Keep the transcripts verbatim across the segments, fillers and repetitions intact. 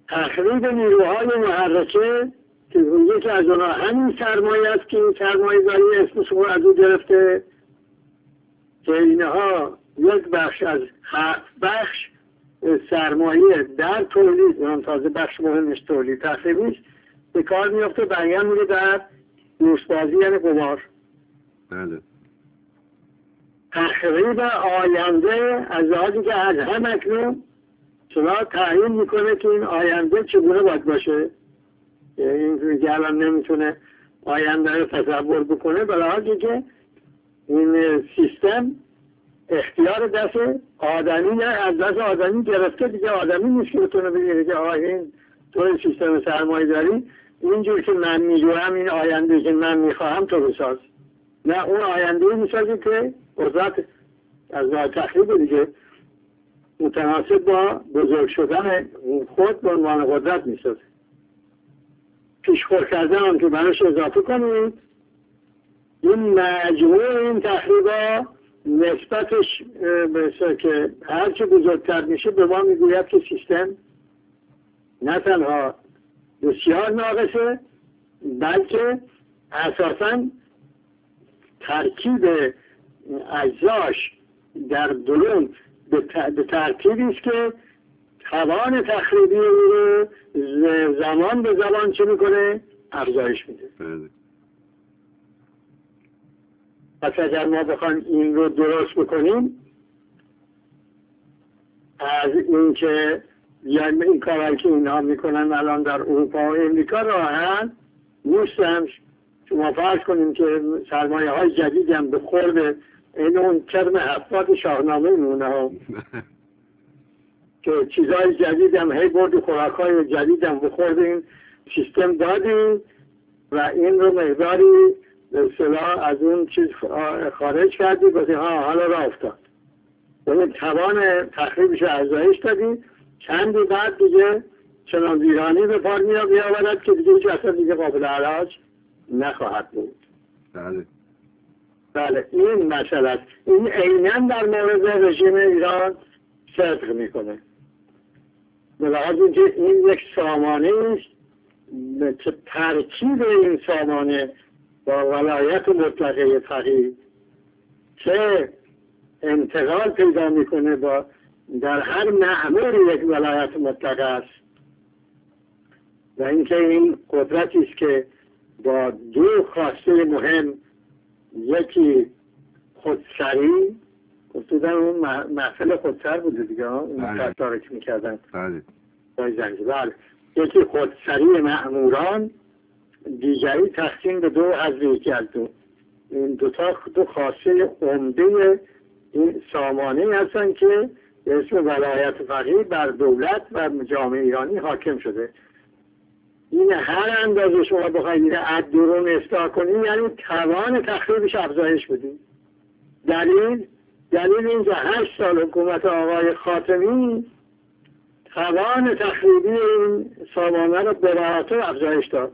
تخریب نیروهای محرکه که یکی از اونها همین سرمایه است که این سرمایه داری اسمش رو از او گرفته، که اینها یک بخش از هفت بخش سرمایه در تولید، اون تازه بخش مهمش تولید تخریبیش به کار میفته، بیان میره در دوستبازی یعنی قمار. بله. تخریب آینده از لحاظی که از هم اکنون شما تعیین میکنه که این آینده چگونه باید باشه. این که الان نمیتونه آینده رو تصور بکنه، به لحاظی که این سیستم اختیار دست آدمی نه از دست آدمی گرفته، دیگه آدمی نیست که بتونه بگیره که آه این تو سیستم سرمایه داری اینجور که من میجوهم این آینده که من میخواهم تو بساز. نه، اون آینده میسازی که قدرت از نوع تخریب دیگه متناسب با بزرگ شدن خود به عنوان قدرت میسازه. پیشخور کردن هم که براش اضافه کنید، این مجموع این تخریبا نسبتش مثل که هرچی بزرگتر میشه به ما میگوید که سیستم نه تنها بسیار ناقصه، بلکه اساساً ترکیب اجزاش در درون به ترتیبی است که توان تخریبی رو زمان به زمان چه میکنه؟ افزایش میده. پس اگر ما بخوایم این رو درست بکنیم، از این که یعنی این کارهایی که اینها میکنن الان در اروپا و امریکا راحت نیستن. شما فرض کنیم که سرمایه های جدید هم به خورد این اون کرم هفتاد شاهنامه میمونه ها که چیزهای جدید هم هی برد خوراک های جدید هم به خورد این سیستم دادیم و این رو مقداری به اصطلاح از اون چیز خارج کردی بازی ها حالا را افتاد و توان تخریبش رو افزایش دادیم. چندی بعد دیگه چنان ویرانی به پار می آورد که دیگه هیچ اصلا دیگه قابل علاج نخواهد بود. بله. بله این مسئله است. این عیناً در مورد رژیم ایران صدق میکنه. به لحاظ اینکه این یک سامانه است که ترکیب این سامانه با ولایت مطلقه فقیه که انتقال پیدا میکنه با در هر مأمور یک ولایت مطلقه است و اینکه این قدرتی است که با دو خواسته مهم، یکی خودسری، گفتودن اون محفل خودسر بوده دیگه ها اون تحتاره که میکردن بله بله یکی خودسری مأموران، دیگری تقسیم به دو از یکی از دو. این دوتا دو خواسته عمده این سامانه هستن که به اسم ولایت فقیه بر دولت و جامعه ایرانی حاکم شده. این هر اندازه شما بخواید از درون اصلاح کنید یعنی توان تخریبش افزایش بدید. دلیل دلیل اینکه هشت سال حکومت آقای خاتمی توان تخریبی این سامانه رو به راحتی افزایش داد.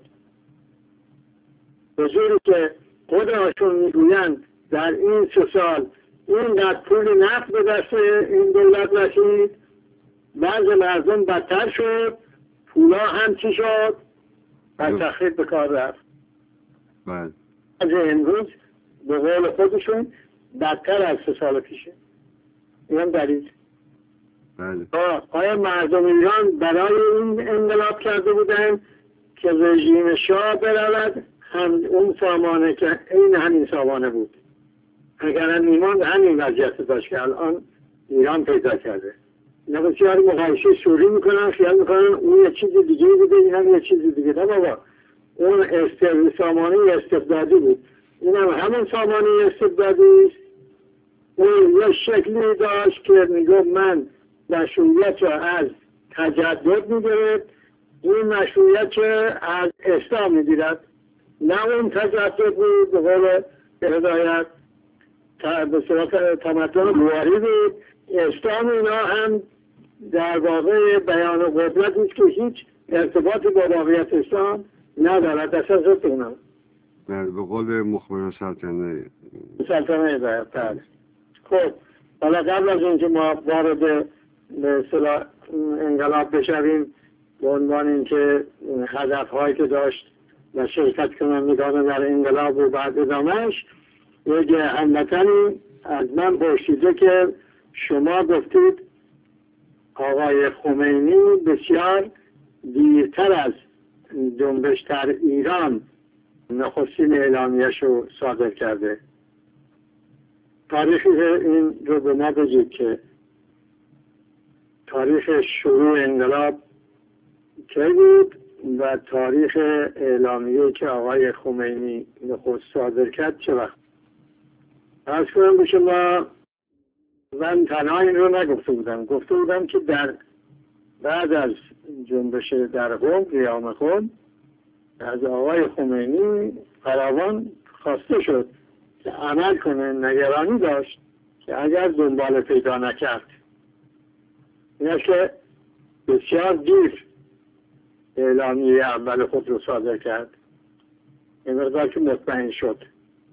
به جوری که خودشون میگویند در این سه سال اینقدر پول نفت به دست این دولت رسید، بعض مردم بدتر شد، پولا هم چی شد و تخریب به کار رفت. بله. از امروز به قول خودشون بدتر از سه سال پیشه. این هم دلیل. بله. آیا مردم ایران برای این انقلاب کرده بودن که رژیم شاه برود؟ هم اون سامانه که این همین سامانه بود. اگر هم ایمان همین وضعیت داشت که الان ایران پیدا کرده. اینا بسیار مقایسه سوری میکنن، خیال میکنن اون یه چیز دیگه بوده، این هم یه چیز دیگه. نه بابا، اون استبدادی سامانه استبدادی بود، این هم همون سامانه استبدادی است. اون یه شکلی داشت که میگفت من مشروعیت رو از تجدد میگرد، این مشروعیت رو از اسلام میگیرد. نه اون تجدد بود به قول هدایت به صورت تمدن بواری بود. اسلام اینا هم در واقع بیان و قدرت است که هیچ ارتباطی با واقعیت اسلام ندارد. اساس اونا بله به قول مخبر سلطنه سلطنه بله. خب حالا قبل از اینکه ما وارد به اصطلاح انقلاب بشویم به عنوان اینکه هدفهایی که داشت و شرکت کنندگان در انقلاب و بعد ادامهش، یک هموطنی از من پرسیده که شما گفتید آقای خمینی بسیار دیرتر از جنبش در ایران نخستین اعلامیه‌اش رو صادر کرده. تاریخ این رو به ما بگید که تاریخ شروع انقلاب چه بود و تاریخ اعلامیه که آقای خمینی نخست صادر کرد چه وقت؟ از کنم به شما من تنها این رو نگفته بودم، گفته بودم که در بعد از جنبش در قم، قیام قم، از آقای خمینی فراوان خواسته شد که عمل کنه. نگرانی داشت که اگر دنبال پیدا نکرد، این که بسیار دیر اعلامیه اول خود رو صادر کرد، این مقدار که مطمئن شد.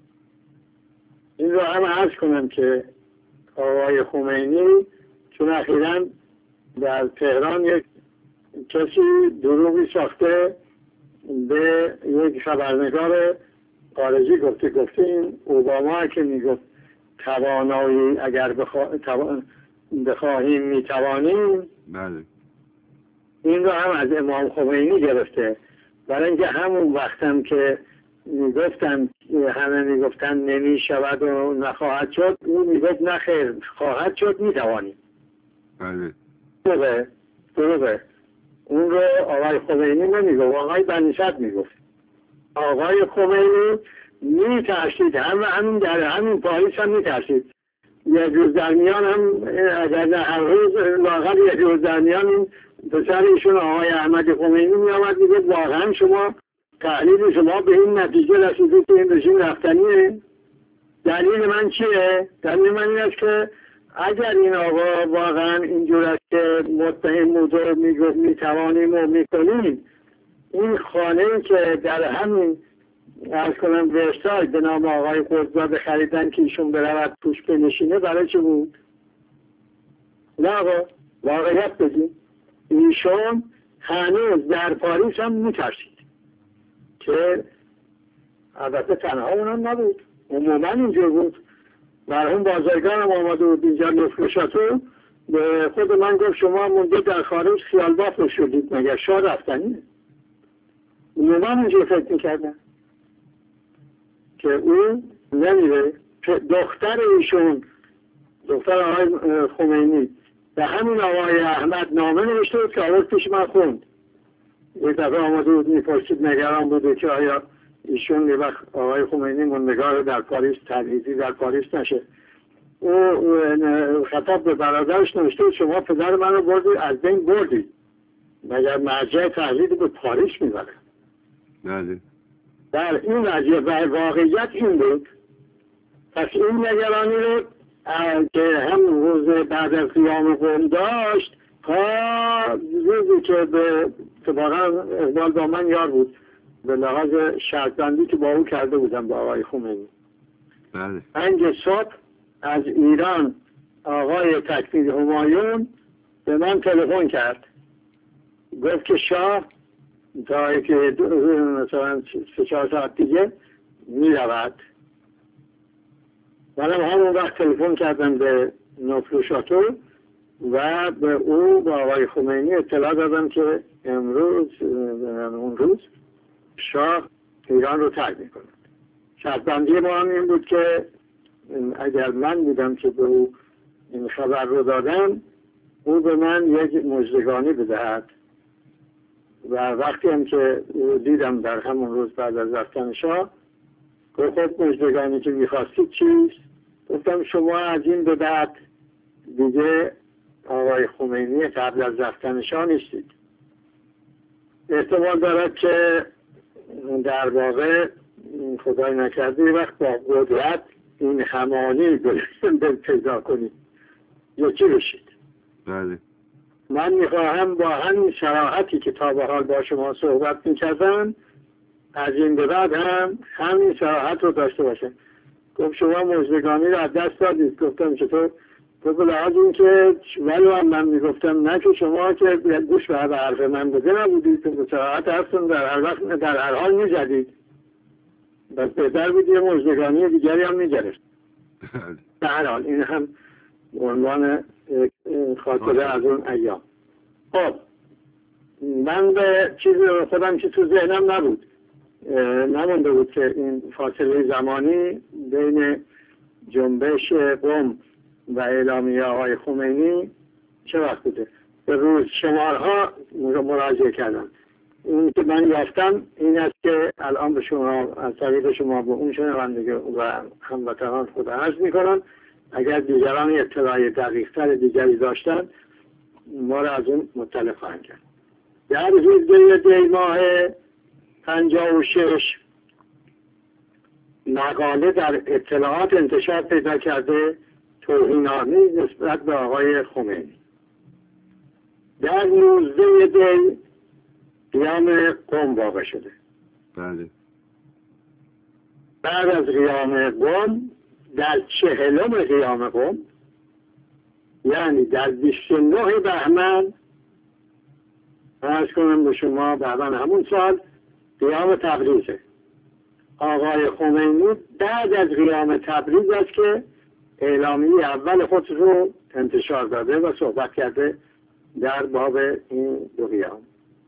این رو هم عرض کنم که آقای خمینی چون اخیراً در تهران یک کسی دروغی ساخته به یک خبرنگار خارجی گفته گفته این اوباما که میگفت توانایی اگر بخوا... تو... بخواهیم میتوانیم، بله، این رو هم از امام خمینی گرفته. برای اینکه همون وقتم که میگفتن همه میگفتن نمیشود و نخواهد شد، اون میگفت نه خیر خواهد شد، میتوانیم. بله، درسته درسته. اون رو آقای خمینی نمیگفت، آقای بنی‌صدر میگفت. آقای خمینی میترسید، هم همین در همین پاریس هم میترسید. یک روز در میان هم اگر نه هر روز لااقل یک روز در میان این پسر ایشون آقای احمد خمینی میامد میگفت واقعا شما تحلیل شما به این نتیجه رسیده که این رژیم رفتنیه؟ دلیل من چیه؟ دلیل من این است که اگر این آقا واقعا اینجور است که متهم بود و میگفت میتوانیم و میکنیم، این خانه‌ای که در همین از کنم ورسای به نام آقای قطبزاده خریدن که ایشون برود توش بنشینه، برای چه بود؟ نه آقا، واقعیت بگیم ایشون هنوز در پاریس هم میترسید که البته تنها اونم نبود، عموما اینجور بود. مرحوم بازرگان هم آمده بود اینجا نفروشاتو، به خود من گفت شما مونده در خارج خیال باف شدید مگر شاه رفتنیه. عموما اینجور فکر میکردن که اون نمیره. دختر ایشون، دختر آقای خمینی، به همین آقای احمد نامه نوشته بود که آورد پیش من خوند. یک دفعه آمده بود میپرسید، نگران بوده که آیا ایشون یه وقت آقای خمینی موندگار در پاریس تبعیدی در پاریس نشه. او خطاب به برادرش نوشته بود شما پدر منو بردید از بین بردید، مگر مرجع تحلیل به پاریس میبره. بله، در این وضعیت و واقعیت این بود. پس این نگرانی رو که هم روز بعد از قیام قم داشت تا روزی که به اتفاقا اقبال با من یار بود به لحاظ شرطبندی که با او کرده بودم با آقای خمینی. بله، پنج صبح از ایران آقای تکفیر همایون به من تلفن کرد، گفت که شاه تا که مثلا سه چهار ساعت دیگه می رود. منم همون وقت تلفن کردم به نفروشاتو و به او با آقای خمینی اطلاع دادم که امروز اون روز شاه ایران رو ترک می کند. شرطبندی ما هم این بود که اگر من بودم که به او این خبر رو دادم، او به من یک مژدگانی بدهد. و وقتی هم که دیدم در همون روز بعد از رفتن شاه، گفت خب مژدگانی که میخواستید چیست؟ گفتم شما از این به بعد دیگه آقای خمینی قبل از رفتن شاه نیستید. احتمال دارد که در واقع خدای نکرده یه وقت با قدرت این همانی پیدا کنید یا چی بشید. بله، من میخواهم با همین صراحتی که تا به حال با شما صحبت میکردم از این به بعد هم همین صراحت رو داشته باشم. گفت شما مژدگانی رو از دست دادید. گفتم چطور؟ تو به لحاظ این که ولی هم من میگفتم نه که شما که گوش به حرف من بده نبودید، تو به سراحت هستم در هر وقت در هر حال میزدید، بس بهتر بود یه مجدگانی دیگری هم میگرفت. در هر حال این هم عنوان خاطره از اون ایام. خب من به چیزی خودم که تو ذهنم نبود نمونده بود که این فاصله زمانی بین جنبش قم و اعلامیه های خمینی چه وقت بوده. به روز شمارها مراجعه کردم. این که من یافتم این است که الان به شما از طریق شما به اون شنوندگان و هموطنان خود عرض میکنم، اگر دیگران اطلاع دقیق‌تر دیگری داشتن ما را از اون مطلع خواهند کرد. در هجده دی ماه پنجاه و شش مقاله در اطلاعات انتشار پیدا کرده توهین‌آمیز نسبت به آقای خمینی. در نوزده دی قیام قم واقع شده. بله. بعد از قیام قم در چهلم قیام قم یعنی در بیست و نه بهمن عرض کنم به شما بهمن همون سال قیام تبریزه. آقای خمینی بعد از قیام تبریز است که اعلامیه اول خود رو انتشار داده و صحبت کرده در باب این دو قیام.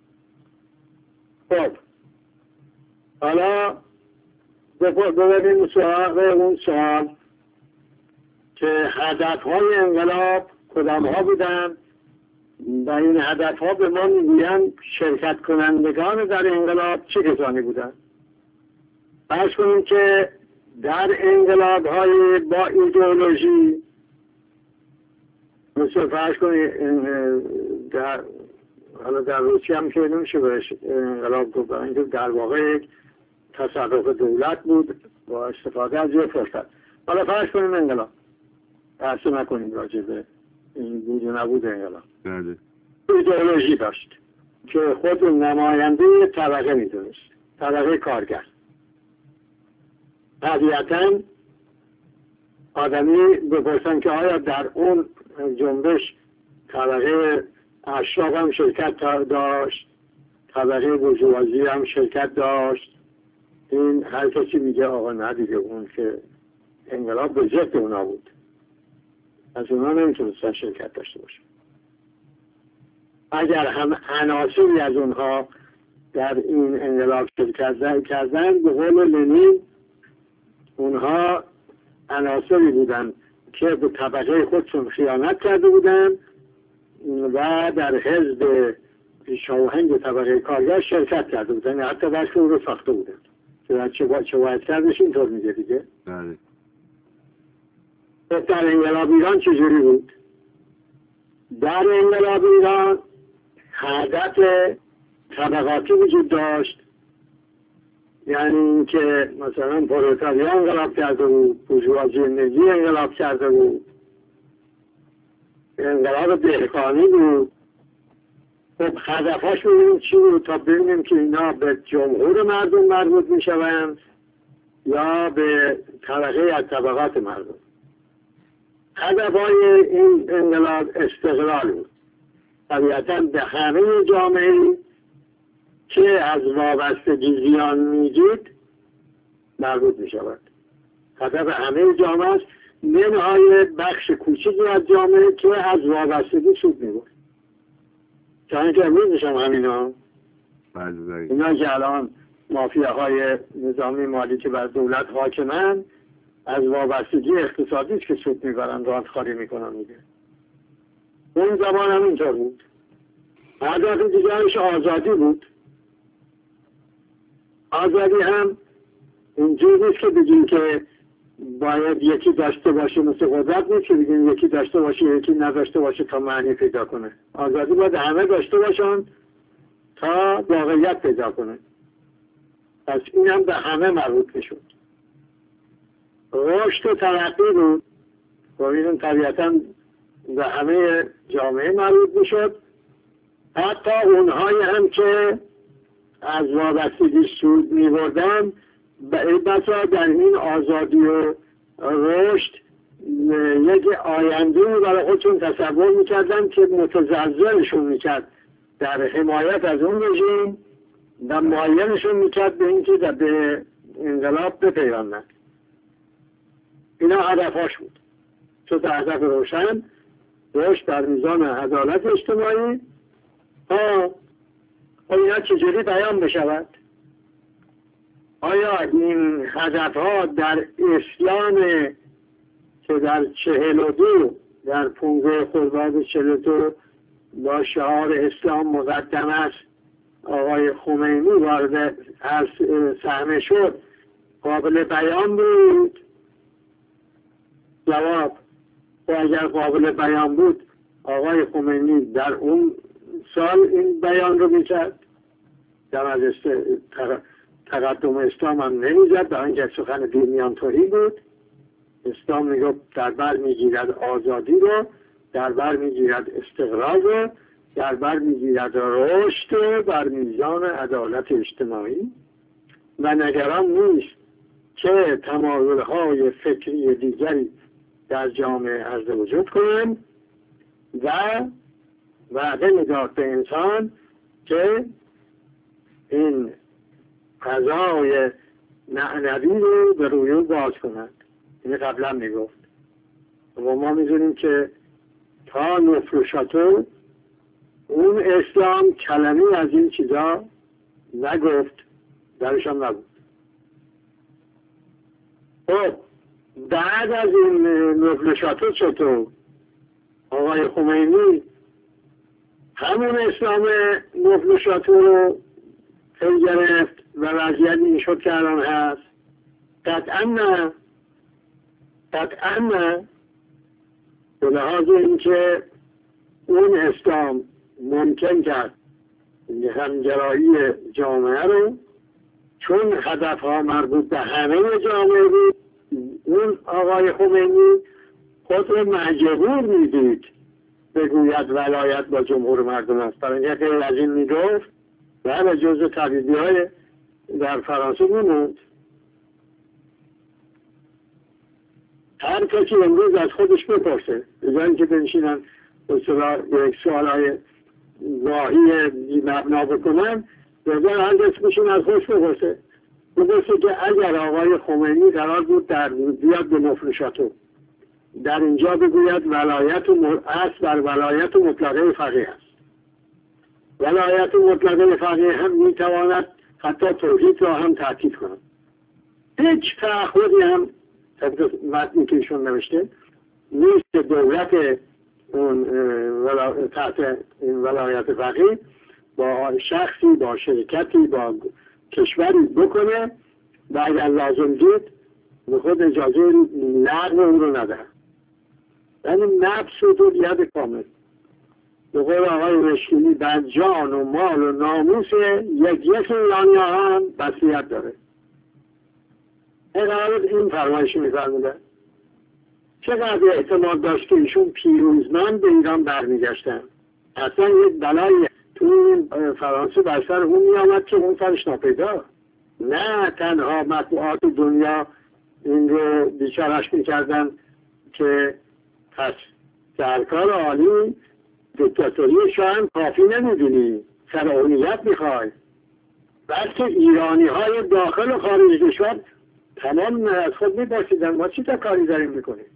خب حالا ببینیم سراغ اون سوال که هدفهای انقلاب کدام ها بودن و این هدفها به ما میگویند شرکت کنندگان در انقلاب چه کسانی بودن. فرض کنیم که در انقلاب های با ایدئولوژی مثل فرض کنیم در حالا در روسیه هم که نمیشه بهش انقلاب گفت، اینکه در واقع یک تصرف دولت بود با استفاده از یک فرصت. حالا فرض کنیم انقلاب، بحث نکنیم راجع به این بود و نبود انقلاب. بله. ایدئولوژی داشت که خود نماینده طبقه میدونست، طبقه کارگر. طبیعتاً آدمی بپرسن که آیا در اون جنبش طبقه اشراف هم شرکت داشت، طبقه بورژوازی هم شرکت داشت. این هر کسی میگه آقا نه دیگه، اون که انقلاب به ضد اونا بود، از اونا نمیتونستن شرکت داشته باشه. اگر هم عناصری از اونها در این انقلاب شرکت کردن، به قول لنین اونها عناصری بودن که به طبقه خودشون خیانت کرده بودن و در حزب پیشاهنگ طبقه کارگر شرکت کرده بودن، حتی بخش اون رو ساخته بودن. چه باید چه باید کردش اینطور میگه دیگه. بله. در انقلاب ایران چجوری بود؟ در انقلاب ایران هدف طبقاتی وجود داشت، یعنی اینکه مثلا پرولتاریا انقلاب کرده بود، بورژوازی ملی انقلاب کرده بود، انقلاب دهقانی بود. خب هدفاش ببینیم چی بود تا ببینیم که اینا به جمهور مردم مربوط می شوند یا به طبقه از طبقات مردم. هدفهای این انقلاب استقلال بود، طبیعتا به همه جامعه که از وابستگی زیان میدید مربوط می شود. هدف همه جامعه است، منهای بخش کوچکی از جامعه که از وابستگی سود می بود. چون که امروزش هم همینا اینا که الان مافیاهای نظامی مالی که بر دولت حاکمن از وابستگی اقتصادی که سود میبرن، راندخاری میکنن میگه. اون زمان هم اینطور بود. هدف دیگرش آزادی بود. آزادی هم اینجور نیست که بگیم که باید یکی داشته باشه مثل قدرت نیست که بگیم یکی داشته باشه یکی نداشته باشه تا معنی پیدا کنه. آزادی باید همه داشته باشن تا واقعیت پیدا کنه. پس این هم به همه مربوط میشد. رشد و ترقی بود، با این طبیعتا به همه جامعه مربوط میشد، حتی اونهایی هم که از وابستگی سود میبردن بسا در این آزادی و رشد یک آینده برای خودشون تصور میکردن که متزلزلشون میکرد در حمایت از اون رژیم و مایلشون میکرد به اینکه به انقلاب بپیوندن. اینا هدفاش بود. چون هدف روشن رشد در میزان عدالت اجتماعی ها اینا چجوری بیان بشود؟ آیا این هدف ها در اسلام که در چهل و دو در پونزده خرداد چهل و دو با شعار اسلام مقدم است آقای خمینی وارد صحنه شد قابل بیان بود؟ جواب: و اگر قابل بیان بود آقای خمینی در اون سال این بیان رو میکرد، در از تقدم اسلام هم نمیزد، به اینکه سخن دینیان توهی بود. اسلام میگفت در بر میگیرد آزادی رو، در بر میگیرد استقرار رو، در بر میگیرد رشد بر میزان عدالت اجتماعی و نگران نیست که تمایل‌های فکری دیگری در جامعه عرض وجود کنند و وعده میداد به انسان که این فضای معنوی رو به روی باز کنند. این قبلا میگفت و ما میدونیم که تا نفروشاتو اون اسلام کلمی از این چیزا نگفت، درش هم نبود. خب بعد از این نفروشاتو چطور آقای خمینی همون اسلام نفروشاتو رو پی گرفت و وضعیت این شد که الان هست؟ قطعا نه، قطعا نه. به لحاظ اینکه اون اسلام ممکن کرد همگرایی جامعه رو، چون هدف ها مربوط به همه جامعه بود، اون آقای خمینی خود رو مجبور میدید بگوید ولایت با جمهور مردم است. برای اینکه غیر از این میگفت و جزء تبعیضی های در فرانسه میموند. هر کسی امروز از خودش بپرسه، بجای اینکه بنشینن یک سوال های واهی مبنا بکنن، بذار هر کسی از خودش بپرسه بپرسه که اگر آقای خمینی قرار بود در بیاد به مفروشاتو در اینجا بگوید ولایت اصل بر ولایت مطلقه فقیه است، ولایت مطلقه فقیه هم میتواند حتی توحید را هم تأکید کند، هیچ تعهدی هم متنی که ایشون نوشته نیست دولت اون تحت این ولایت فقیه با شخصی، با شرکتی، با کشوری بکنه و اگر لازم دید به خود اجازه لغو اون رو نده. یعنی نفس و دوریت کامل. به قول آقای مشکینی بر جان و مال و ناموس یک یک ایرانیان بسیت داره. اقرارت این فرمایشی میفرمودن. چقدر احتمال داشت که ایشون پیروزمند به ایران برمیگشتن. اصلا یک بلای تو فرانسه بر سر اون میامد که اون سرش ناپیدا. نه تنها مطبوعات دنیا این رو بیچارش میکردن که پس سرکار عالی دیکتاتوری شاهم کافی نمیدونی، فرعونیت میخوای، بلکه ایرانی های داخل و خارج کشور تمام از خود میپرسیدن ما چی تا کاری داریم میکنیم.